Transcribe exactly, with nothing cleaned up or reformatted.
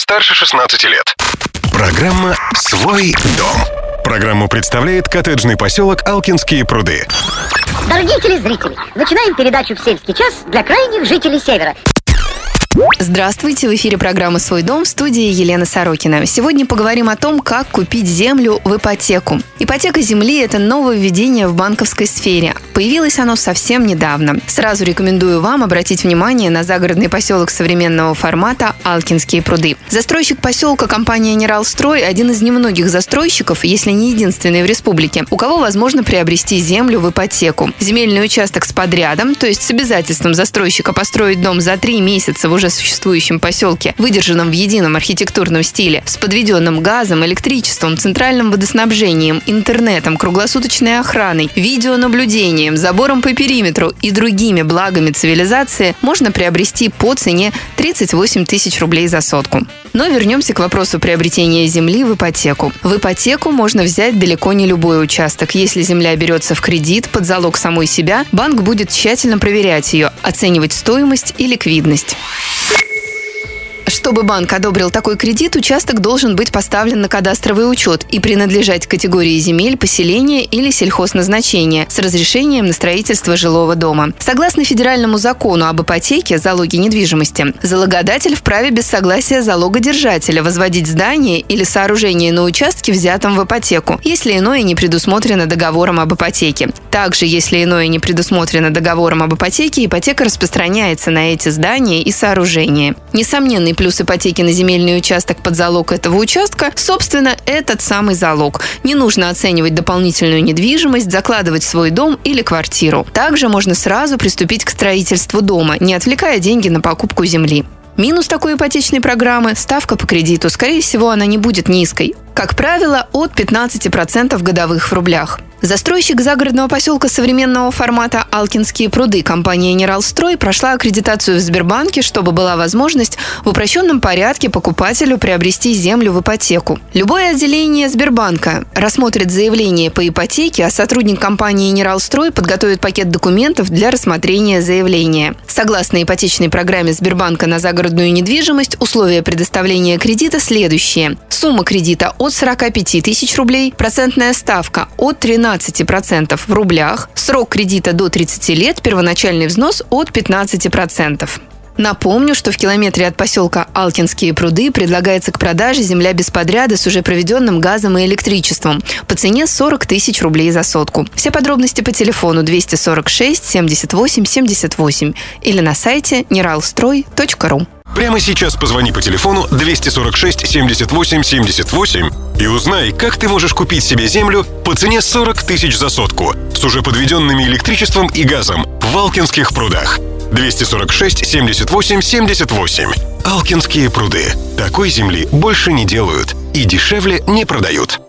старше шестнадцати лет. Программа «Свой дом». Программу представляет коттеджный поселок Алкинские пруды. Дорогие телезрители, начинаем передачу «В сельский час» для крайних жителей Севера. Здравствуйте, в эфире программа «Свой дом», в студии Елена Сорокина. Сегодня поговорим о том, как купить землю в ипотеку. Ипотека земли – это нововведение в банковской сфере. Появилось оно совсем недавно. Сразу рекомендую вам обратить внимание на загородный поселок современного формата Алкинские пруды. Застройщик поселка, компания «Нералстрой», один из немногих застройщиков, если не единственный в республике, у кого возможно приобрести землю в ипотеку. Земельный участок с подрядом, то есть с обязательством застройщика построить дом за три месяца в уже существующем поселке, выдержанном в едином архитектурном стиле, с подведенным газом, электричеством, центральным водоснабжением, интернетом, круглосуточной охраной, видеонаблюдением, забором по периметру и другими благами цивилизации, можно приобрести по цене тридцать восемь тысяч рублей за сотку. Но вернемся к вопросу приобретения земли в ипотеку. В ипотеку можно взять далеко не любой участок. Если земля берется в кредит под залог самой себя, банк будет тщательно проверять ее, оценивать стоимость и ликвидность. Чтобы банк одобрил такой кредит, участок должен быть поставлен на кадастровый учет и принадлежать к категории земель, поселения или сельхозназначения с разрешением на строительство жилого дома. Согласно федеральному закону об ипотеке, залоге недвижимости, залогодатель вправе без согласия залогодержателя возводить здание или сооружение на участке, взятом в ипотеку, если иное не предусмотрено договором об ипотеке. Также, если иное не предусмотрено договором об ипотеке, ипотека распространяется на эти здания и сооружения. Несомненный плюс ипотеки на земельный участок под залог этого участка, собственно, этот самый залог. Не нужно оценивать дополнительную недвижимость, закладывать свой дом или квартиру. Также можно сразу приступить к строительству дома, не отвлекая деньги на покупку земли. Минус такой ипотечной программы – ставка по кредиту. Скорее всего, она не будет низкой. Как правило, от пятнадцати процентов годовых в рублях. Застройщик загородного поселка современного формата Алкинские пруды, компания «Нералстрой», прошла аккредитацию в Сбербанке, чтобы была возможность в упрощенном порядке покупателю приобрести землю в ипотеку. Любое отделение Сбербанка рассмотрит заявление по ипотеке, а сотрудник компании «Нералстрой» подготовит пакет документов для рассмотрения заявления. Согласно ипотечной программе Сбербанка на загородную недвижимость, условия предоставления кредита следующие. Сумма кредита от сорока пяти тысяч рублей, процентная ставка от тринадцати процентов в рублях, срок кредита до тридцати лет, первоначальный взнос от пятнадцати процентов. Напомню, что в километре от поселка Алкинские пруды предлагается к продаже земля без подряда с уже проведенным газом и электричеством по цене сорок тысяч рублей за сотку. Все подробности по телефону двести сорок шесть семьдесят восемь семьдесят восемь или на сайте нералстрой точка ру. Прямо сейчас позвони по телефону двести сорок шесть семьдесят восемь семьдесят восемь и узнай, как ты можешь купить себе землю по цене сорок тысяч за сотку с уже подведенными электричеством и газом в Алкинских прудах. двести сорок шесть семьдесят восемь семьдесят восемь. Алкинские пруды. Такой земли больше не делают и дешевле не продают.